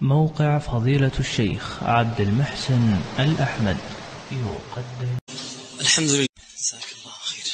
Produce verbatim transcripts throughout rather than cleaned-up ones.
موقع فضيلة الشيخ عبد المحسن الأحمد يقدم. الحمد لله. جزاك الله خير.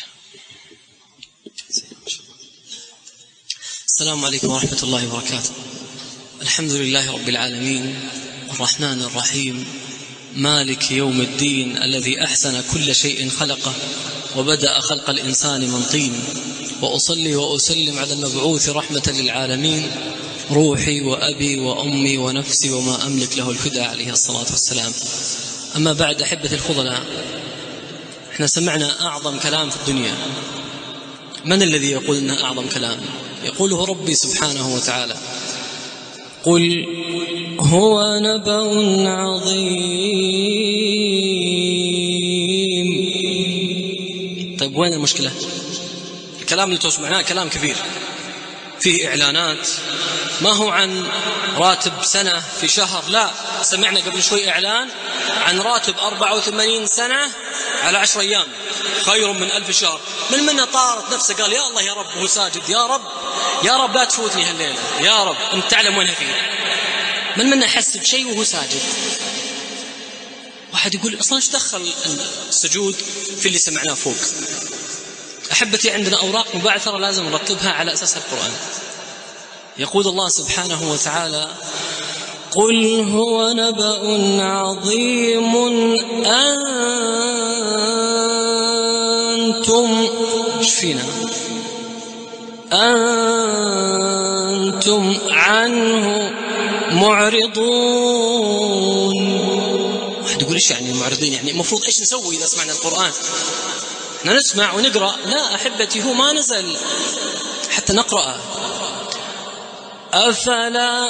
السلام عليكم ورحمة الله وبركاته. الحمد لله رب العالمين الرحمن الرحيم مالك يوم الدين الذي أحسن كل شيء خلقه وبدأ خلق الإنسان من طين، وأصلي وأسلم على المبعوث رحمة للعالمين روحي وأبي وأمي ونفسي وما أملك له الفداء عليه الصلاة والسلام. أما بعد، أحبة الفضلاء، احنا سمعنا أعظم كلام في الدنيا. من الذي يقول إنه أعظم كلام؟ يقوله ربي سبحانه وتعالى: قل هو نبأ عظيم. طيب وين المشكلة؟ الكلام اللي تسمعناه كلام كبير، فيه إعلانات، ما هو عن راتب سنة في شهر، لا، سمعنا قبل شوي إعلان عن راتب أربعة وثمانين سنة على عشر أيام خير من ألف شهر. من منا طارت نفسه قال يا الله يا رب هو ساجد، يا رب يا رب لا تفوتني هالليلة، يا رب أنت تعلم وينها فيه. من منا يحس بشيء وهو ساجد؟ واحد يقول أصلا ايش دخل السجود في اللي سمعناه فوق؟ أحبتي، عندنا أوراق مبعثرة لازم نرتبها على أساس القرآن. يقول الله سبحانه وتعالى: قل هو نبأ عظيم أنتم ايش فينا أنتم عنه معرضون. واحد يقول ايش يعني معرضين؟ يعني المفروض ايش نسوي إذا سمعنا القرآن؟ احنا نسمع ونقرأ؟ لا أحبتي، هو ما نزل حتى نقرأه. أفلا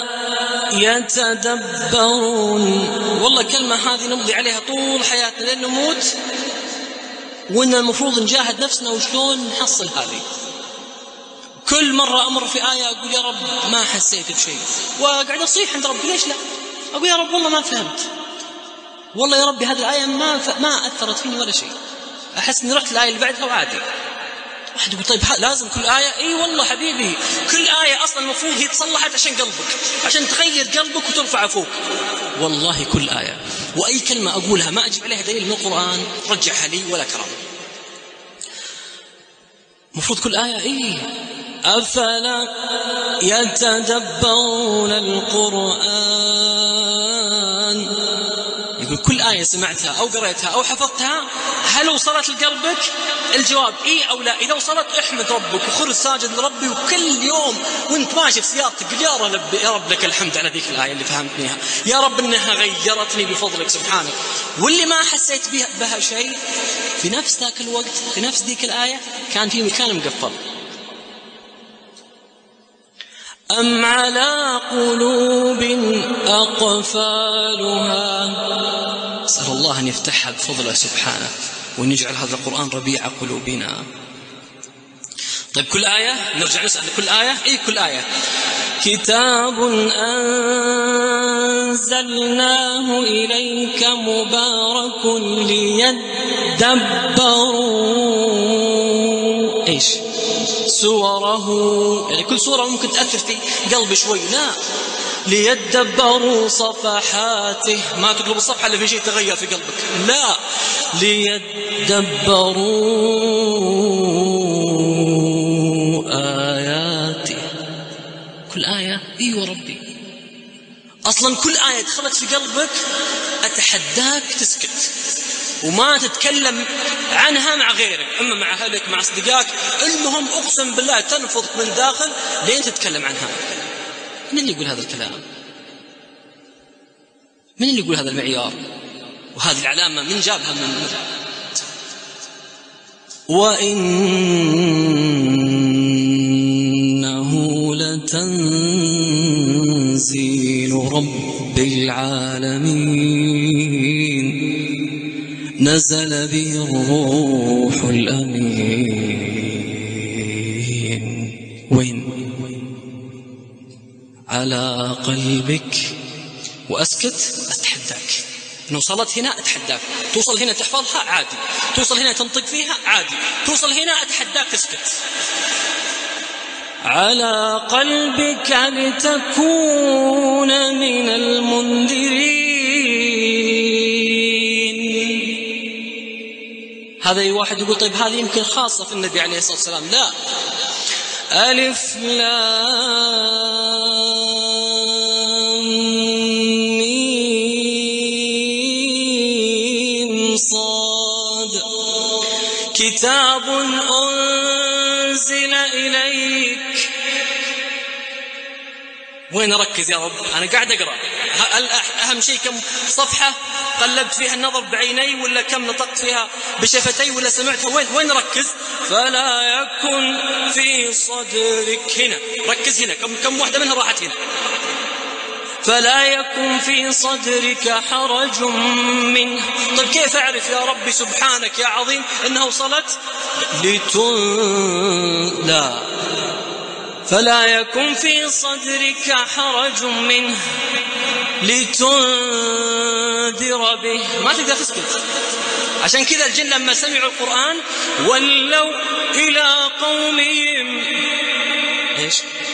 يتدبرون؟ والله كلمة هذه نمضي عليها طول حياتنا لين نموت، وإن المفروض نجاهد نفسنا وشلون نحصل هذه. كل مرة أمر في آية أقول يا رب ما حسيت بشيء، وقاعد أصيح عند ربي ليش لا؟ أقول يا رب والله ما فهمت، والله يا ربي هذه الآية ما ف... ما أثرت فيني ولا شيء، أحس إني رحت الآية اللي بعدها وعادي. واحد يقول طيب لازم كل آية؟ إيه والله حبيبي، كل آية أصلا المفروض هي تصلحت عشان قلبك، عشان تغير قلبك وترفع فوق. والله كل آية وأي كلمة أقولها ما أجيب عليها دليل من القرآن رجعها لي ولا كرام. مفروض كل آية إيه أفلا يتدبرون القرآن. يقول كل آية سمعتها أو قرأتها أو حفظتها هل وصلت لقلبك؟ الجواب إيه أو لا. إذا وصلت احمد ربك وخر ساجد لربي، وكل يوم وانت ماشي في سيارتك يا رب يا رب لك الحمد على ذيك الآية اللي فهمتنيها، يا رب إنها غيرتني بفضلك سبحانك. واللي ما حسيت بها, بها شيء في نفس ذاك الوقت في نفس ذيك الآية كان في مكان مقفل. أم على قلوب أقفالها. أسأل الله أن يفتحها بفضله سبحانه وأن يجعل هذا القرآن ربيع قلوبنا. طيب كل آية نرجع نسأل كل آية إيه كل آية كتاب أنزلناه إليك مبارك ليدبروا إيش سوره. يعني كل سورة ممكن تأثر في قلبي شوي، لا ليدبروا صفحاته. ما تقلب الصفحة اللي في شيء تغير في قلبك، لا ليدبروا آياته. كل آية ايوه ربي، أصلا كل آية دخلت في قلبك أتحداك تسكت وما تتكلم عنها مع غيرك، إما مع أهلك مع أصدقائك، المهم أقسم بالله تنفضك من داخل لين تتكلم عنها. من اللي يقول هذا الكلام؟ من اللي يقول هذا المعيار وهذه العلامة؟ من جابها؟ من وإنه لتنزيل رب العالمين نزل به الروح الأمين. وين؟ على قلبك. وأسكت أتحداك. وصلت هنا أتحداك، توصل هنا تحفظها عادي، توصل هنا تنطق فيها عادي، توصل هنا أتحداك تسكت. على قلبك لتكون من هذا واحد يقول طيب هذه يمكن خاصة في النبي عليه الصلاة والسلام. لا. ألف لام ميم صاد كتاب أنزل إليك. وين أركز يا رب؟ أنا قاعد أقرأ. أهم شيء كم صفحة قلبت فيها النظر بعيني، ولا كم نطقت فيها بشفتي، ولا سمعتها؟ وين وين ركز؟ فلا يكن في صدرك. هنا ركز، هنا كم كم واحدة منها راحت هنا. فلا يكن في صدرك حرج منه. طيب كيف أعرف يا ربي سبحانك يا عظيم إنها وصلت؟ لتن لا فلا يكن في صدرك حرج منه لتنذر به. ما تقدر تسكت. عشان كذا الجن لما سمعوا القرآن ولوا إلى قومهم إيش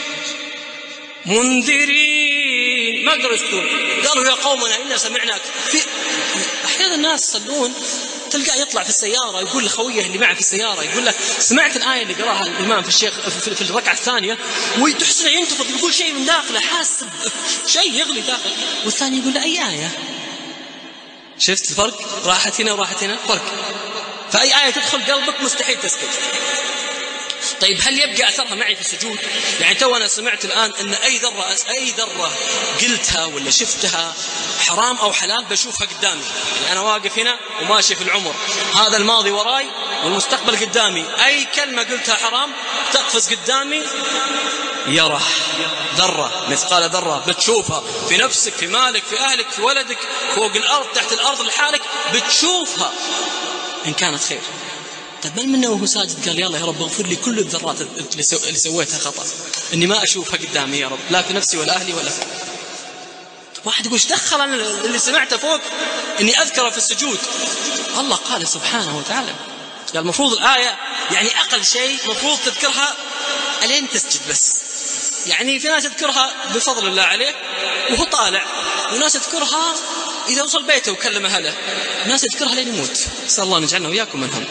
منذرين. ما قدروا يسكتون، قالوا يا قومنا إنا سمعناك. في أحيانا الناس يصلون تلقى يطلع في السيارة يقول لخويه اللي معه في السيارة، يقول له سمعت الآية اللي قراها الإمام في الشيخ في الركعة الثانية، وتحسنه ينتفض يقول شيء من داخله، حاسب شيء يغلي داخل، والثاني يقول له أي آية؟ شفت الفرق؟ راحت هنا وراحت هنا فرق. فأي آية تدخل قلبك مستحيل تسكت. طيب هل يبقى أثرها معي في السجود؟ يعني تو أنا سمعت الآن أن أي ذرة أي ذرة قلتها ولا شفتها حرام أو حلال بشوفها قدامي. يعني أنا واقف هنا وماشي في العمر، هذا الماضي وراي والمستقبل قدامي، أي كلمة قلتها حرام تقفز قدامي يرى ذرة مثقال ذرة، بتشوفها في نفسك، في مالك، في أهلك، في ولدك، فوق الأرض، تحت الأرض، لحالك بتشوفها إن كانت خير. طيب من منه وهو ساجد قال يلا يا رب اغفر لي كل الذرات اللي سويتها خطأ، إني ما أشوفها قدامي يا رب، لا في نفسي ولا أهلي ولا في. واحد يقول دخل أنا اللي سمعته فوق إني أذكره في السجود. الله قال سبحانه وتعالى، قال المفروض الآية يعني أقل شيء مفروض تذكرها ألين تسجد بس. يعني في ناس يذكرها بفضل الله عليه وهو طالع، وناس يذكرها إذا وصل بيته وكلم أهله، ناس يذكرها لين يموت. نسأل الله نجعلنا وياكم منهم.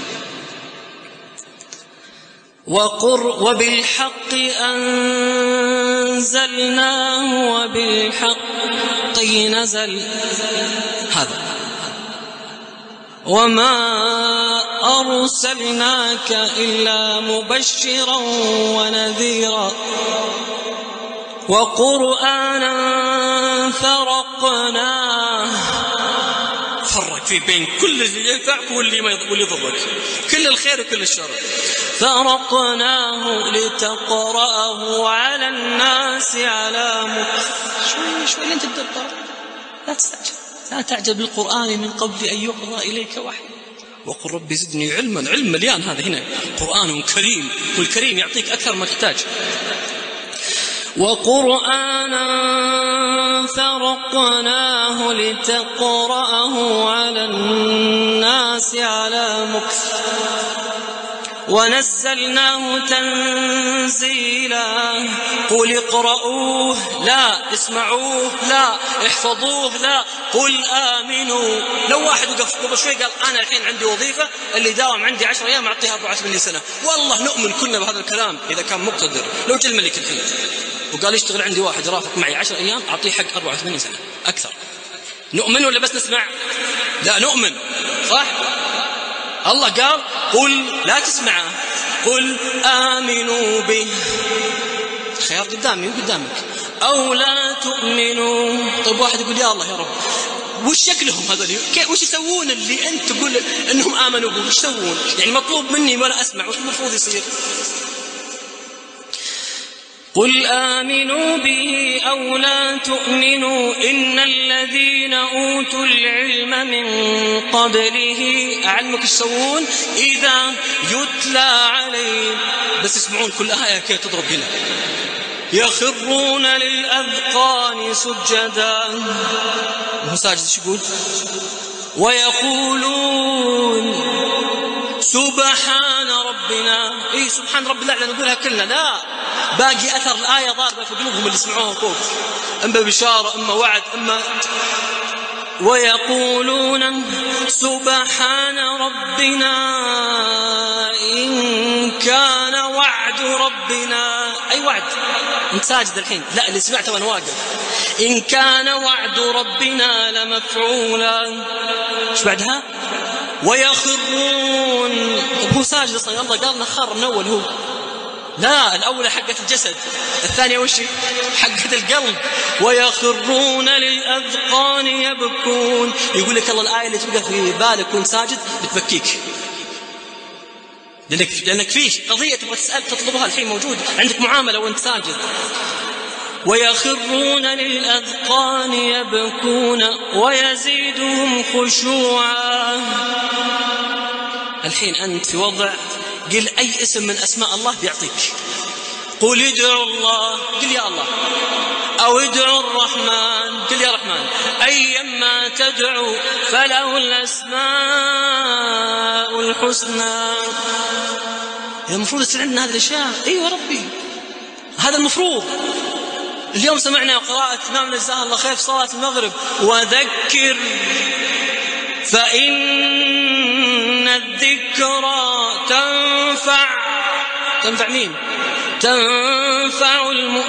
وقر وبالحق أنزلناه وبالحق نزل. هذا وما أرسلناك إلا مبشرا ونذيرا وقرآنا فرقناه. فرق في بين كل اللي ينفعك واللي واللي يضرك، كل الخير وكل الشر. فرقناه لتقرأه على الناس على مكث. شوي شوي لين تدبر، لا تستعجل، لا تعجب بالقرآن من قبل أن يقضى إليك وحي. وقل ربي زدني علما. علم مليان هذا هنا، قرآن كريم، والكريم يعطيك أكثر ما تحتاج. وقرآنا فرقناه لتقرأه على الناس على مكث ونزلناه تنزيلا. قل اقرؤوه، لا اسمعوه، لا احفظوه، لا قل آمنوا. لو واحد وقف قبل شوي قال أنا الحين عندي وظيفة اللي داوم عندي عشر أيام أعطيها أربعة وثمانين سنة، والله نؤمن كلنا بهذا الكلام إذا كان مقتدر. لو جل الملك الحين وقال يشتغل عندي واحد رافق معي عشر أيام أعطيه حق أربعة وثمانين سنة أكثر، نؤمن ولا بس نسمع؟ لا نؤمن، صح؟ الله قال قل لا تسمعه، قل آمنوا به. خيار قدامي وقدامك، أو لا تؤمنوا. طيب واحد يقول يا الله يا رب وش شكلهم هذول؟ وش يسوون اللي أنت تقول أنهم آمنوا به؟ وش يسوون؟ يعني مطلوب مني ولا أسمع، وش المفروض يصير؟ قل آمنوا به أو لا تؤمنوا إن الذين أوتوا العلم من قبله. أعلمك إيش يسوون؟ إذا يتلى عليهم، بس يسمعون كل آية كي تضرب هنا، يخرون للأذقان سجدا. وهو ساجد ايش يقول؟ ويقولون سبحان ربنا. إيه سبحان رب الأعلى نقولها كلنا، لا باقي أثر الآية ضاربة في قلوبهم اللي سمعوها فوق، إما بشارة إما وعد إما ويقولون سبحان ربنا إن كان وعد ربنا. أي وعد؟ أنت ساجد الحين؟ لا، اللي سمعته وأنا واقف. إن كان وعد ربنا لمفعولا. إيش بعدها؟ ويخرون. طب هو ساجد أصلا، الله قال نخر من أول. هو لا، الأولى حقة الجسد، الثانية وش حقة القلب. ويخرون للأذقان يبكون. يقول لك الله الآية اللي تبقى في بالك وانت ساجد بتبكيك، لأنك, لأنك فيه قضية تبغى تسأل تطلبها الحين موجودة عندك، معاملة وانت ساجد. ويخرون للأذقان يبكون ويزيدهم خشوعا. الحين أنت في وضع قل أي اسم من أسماء الله بيعطيك. قل ادعوا الله، قل يا الله، أو ادعوا الرحمن، قل يا رحمن. أيما تدعو فله الأسماء الحسنى. المفروض يصير عندنا هذه الأشياء. أيوة ربي، هذا المفروض. اليوم سمعنا قراءة إمام جزاه الله خير في صلاة المغرب: وذكر فإن الذكرى تنفع. تنفع مين؟ تنفع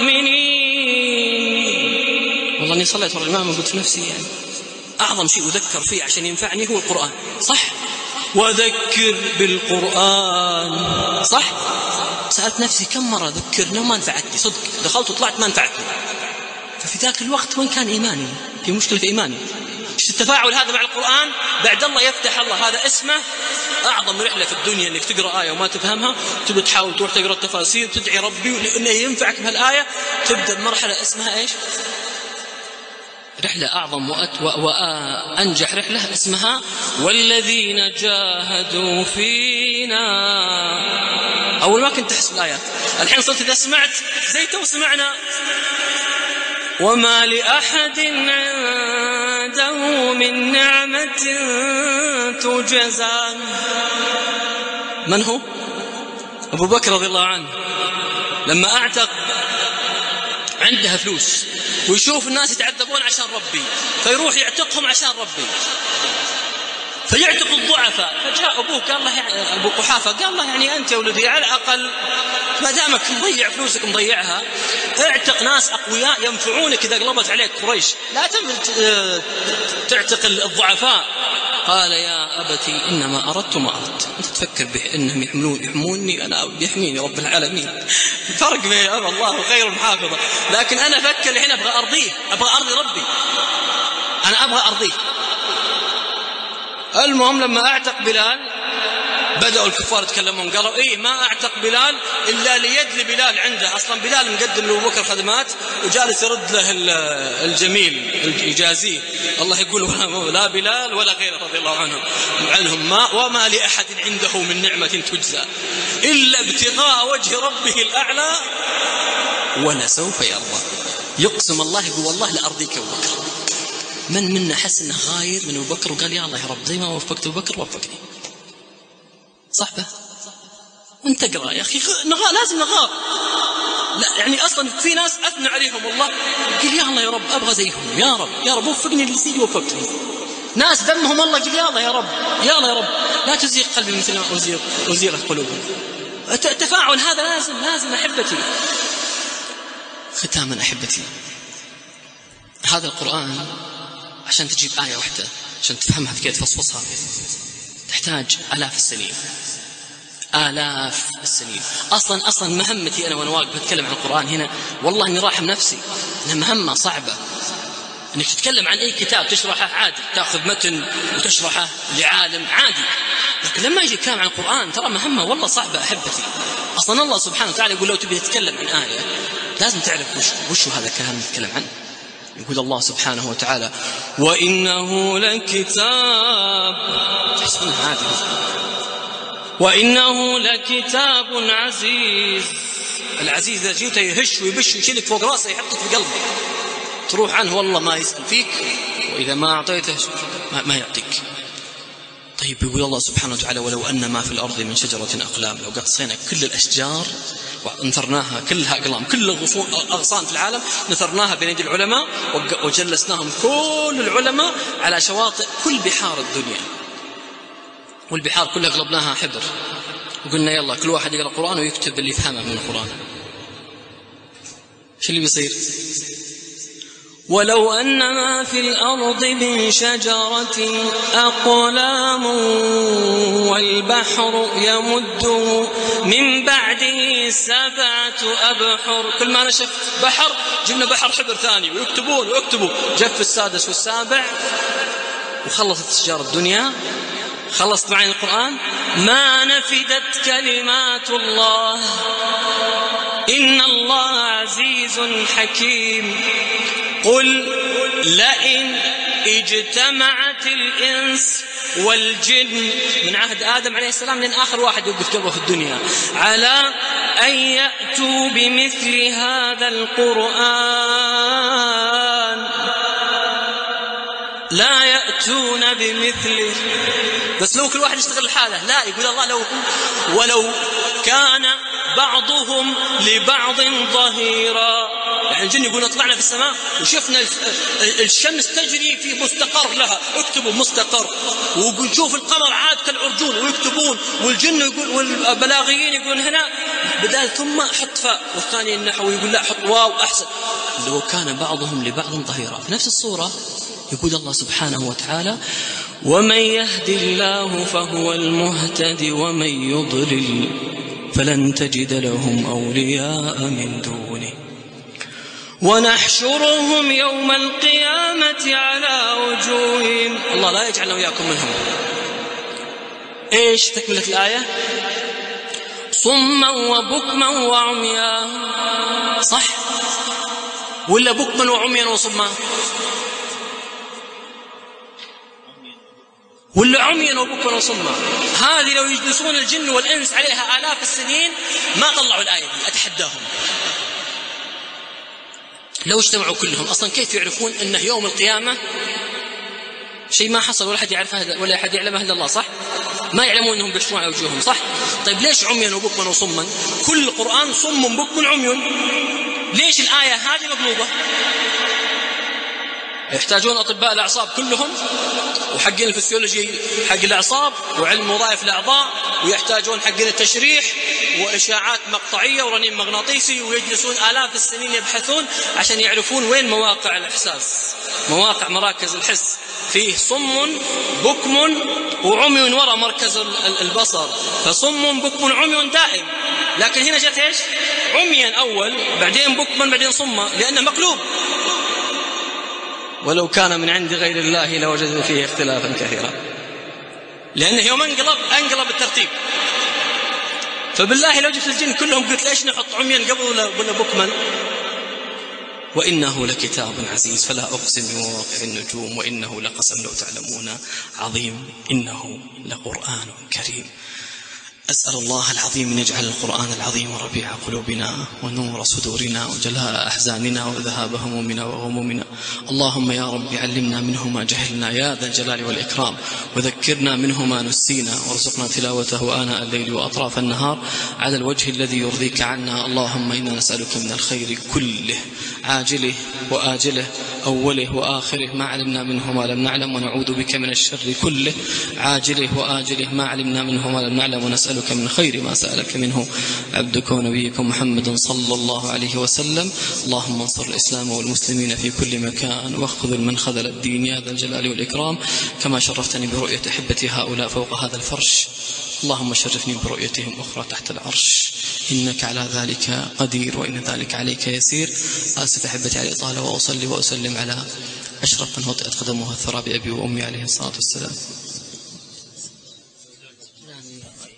المؤمنين. والله اني صليت ورا الامام وقلت في نفسي يعني اعظم شيء اذكر فيه عشان ينفعني هو القرآن. صح؟ وذكر بالقرآن. صح؟ سألت نفسي كم مرة ذكرنا وما نفعتني. صدق دخلت وطلعت ما نفعتني. ففي ذاك الوقت وين كان إيماني؟ في مشكلة في إيماني. التفاعل هذا مع القرآن بعد الله يفتح الله. هذا اسمه أعظم رحلة في الدنيا، إنك تقرأ آية وما تفهمها تبي تحاول تروح تقرأ التفاسير تدعي ربي إنه ينفعك بهالآية. تبدأ بمرحلة اسمها إيش؟ رحلة أعظم وأتوأ وأنجح رحلة اسمها والذين جاهدوا فينا. أول ما كنت تحس بالآيات، الحين صرت إذا سمعت زي تو سمعنا وما لأحد عنده من نعمة تجزى. من هو؟ أبو بكر رضي الله عنه لما أعتق عندها فلوس ويشوف الناس يتعذبون عشان ربي فيروح يعتقهم عشان ربي، فيعتق الضعفاء. فجاء أبوه قال له يعني أبو قحافة قال له يعني أنت يا ولدي على الأقل ما دامك مضيع فلوسك مضيعها اعتق ناس أقوياء ينفعونك إذا قلبت عليك قريش، لا تعتق الضعفاء. قال يا أبتي إنما أردت ما أردت. أنت تفكر بأنهم يحملون يحموني، أنا يحميني رب العالمين. فرق بين أبا الله خير محافظة. لكن أنا أفكر الحين أبغى أرضيه، أبغى أرضي ربي، أنا أبغى أرضيه. المهم لما أعتق بلال بدأوا الكفار يتكلمون قالوا إيه ما أعتق بلال إلا ليدلي بلال عنده. أصلا بلال مقدم له بكر خدمات وجالس يرد له الجميل يجازيه. الله يقول لا بلال ولا غيره رضي الله عنهم عنهم ما وما لأحد عنده من نعمة تجزى إلا ابتغاء وجه ربه الأعلى ولسوف يرضى. يقسم الله يقول والله لأرضيك أبو بكر. من منا حس انه غاير من ابو بكر وقال يا الله يا رب زي ما وفقت ابو بكر وفقني. صحبه وانت اقرا يا اخي نغار، لازم نغار. لا يعني اصلا في ناس اثنى عليهم الله قال يا الله يا رب ابغى زيهم، يا رب يا رب وفقني اللي يصير وفقتني. ناس ذمهم الله قال يا الله يا رب يا الله يا رب لا تزيغ قلبي مثل ما ازيغ ازيغت قلوبهم. التفاعل هذا لازم لازم احبتي. ختاما احبتي، هذا القرآن عشان تجيب آية واحدة عشان تفهمها في كيف تفصفصها تحتاج آلاف السنين آلاف السنين. أصلا أصلا مهمتي أنا وأنا واقف أتكلم عن القرآن هنا والله إني راحم نفسي، إنها مهمة صعبة. إنك تتكلم عن أي كتاب تشرحه عادي، تأخذ متن وتشرحه لعالم عادي، لكن لما يجي كلام عن القرآن ترى مهمة والله صعبة أحبتي. أصلا الله سبحانه وتعالى يقول لو تبي تتكلم عن آية لازم تعرف وش وش هذا الكلام نتكلم عنه. يقول الله سبحانه وتعالى وإنه لكتاب، تحسبون هذه وإنه لكتاب عزيز. العزيز إذا جيته يهش ويبش ويشيلك فوق راسه يحطك في قلبك تروح عنه والله ما يسأل فيك، وإذا ما أعطيته ما, ما يعطيك. طيب يقول الله سبحانه وتعالى ولو أن ما في الأرض من شجرة أقلام، لو قصينا كل الأشجار ونثرناها كلها أقلام، كل الأغصان في العالم نثرناها بين يدي العلماء وجلسناهم كل العلماء على شواطئ كل بحار الدنيا، والبحار كلها قلبناها حبر وقلنا يلا كل واحد يقرأ القرآن ويكتب اللي يفهمه من القرآن، شو اللي بيصير؟ ولو أن ما في الأرض من شجرة أقلام والبحر يمده من بعده سبعة أبحر، كل ما نشف بحر جبنا بحر حبر ثاني ويكتبون ويكتبوا، جف السادس والسابع وخلصت أشجار الدنيا، خلصت معين القرآن، ما نفدت كلمات الله إن الله عزيز حكيم. قل لئن اجتمعت الإنس والجن من عهد آدم عليه السلام لين آخر واحد يوقف قلبه في الدنيا على أن يأتوا بمثل هذا القرآن لا يأتون بمثله. بس لو كل واحد يشتغل لحاله، لا، يقول الله لو ولو كان بعضهم لبعض ظهيرا، يعني الجن يقولون طلعنا في السماء وشفنا الشمس تجري في مستقر لها، اكتبوا مستقر، ونشوف القمر عاد كالعرجون ويكتبون، والجن يقول والبلاغيين يقولون هنا بدال ثم حط فاء، والثاني النحو يقول لا حط واو أحسن. لو كان بعضهم لبعض ظهيرا. في نفس الصورة يقول الله سبحانه وتعالى ومن يهد الله فهو المهتد ومن يضلل فلن تجد لهم أولياء من دونه ونحشرهم يوم القيامة على وجوههم. الله لا يجعلنا وياكم منهم. ايش تكملة الآية؟ صما وبكما وعميا، صح ولا بكما وعميا وصما؟ ولا عميا وبكما وصما؟ هذه لو يجلسون الجن والإنس عليها آلاف السنين ما طلعوا الآية دي، أتحداهم. لو اجتمعوا كلهم أصلا كيف يعرفون أنه يوم القيامة شيء ما حصل ولا أحد يعرفه ولا أحد يعلمه إلا الله، صح؟ ما يعلمون أنهم بيشتمون على وجوههم، صح؟ طيب ليش عميا وبكما وصما؟ كل القرآن صم بكم عمي، ليش الآية هذه مطلوبة؟ يحتاجون أطباء الأعصاب كلهم وحقين الفسيولوجي حق الأعصاب وعلم وظائف الأعضاء، ويحتاجون حقين التشريح وإشاعات مقطعية ورنين مغناطيسي، ويجلسون آلاف السنين يبحثون عشان يعرفون وين مواقع الإحساس، مواقع مراكز الحس. فيه صم بكم وعمي وراء مركز البصر، فصم بكم عمي دائم. لكن هنا جت إيش؟ عميا أول بعدين بكما بعدين صما، لأنه مقلوب. ولو كان من عند غير الله لوجدوا فيه اختلافا كثيرا، لأنه يوم انقلب انقلب الترتيب. فبالله لو جبت الجن كلهم قلت ليش نحط عميا قبل ولا بكما؟ وإنه لكتاب عزيز فلا أقسم بمواقع النجوم وإنه لقسم لو تعلمون عظيم إنه لقرآن كريم. أسأل الله العظيم أن يجعل القرآن العظيم ربيع قلوبنا ونور صدورنا وجلاء أحزاننا وذهاب همومنا وغمومنا. اللهم يا رب علمنا منه ما جهلنا يا ذا الجلال والإكرام، وذكرنا منه ما نسينا، وارزقنا تلاوته آناء الليل وأطراف النهار على الوجه الذي يرضيك عنا. اللهم إنا نسألك من الخير كله عاجله وآجله أوله وآخره ما علمنا منه ما لم نعلم، ونعوذ بك من الشر كله عاجله وآجله ما علمنا منه ما لم نعلم، ونسألك من خير ما سألك منه عبدك ونبيك محمد صلى الله عليه وسلم. اللهم انصر الإسلام والمسلمين في كل مكان، واخذل من خذل الدين يا ذا الجلال والإكرام، كما شرفتني برؤية أحبتي هؤلاء فوق هذا الفرش. اللهم شرفني برؤيتهم أخرى تحت العرش، إنك على ذلك قدير وإن ذلك عليك يسير. آسف أحبتي على الإطالة، وأصلي وأسلم على أشرف من وطئت قدمها الثرى بأبي وأمي عليه الصلاة والسلام.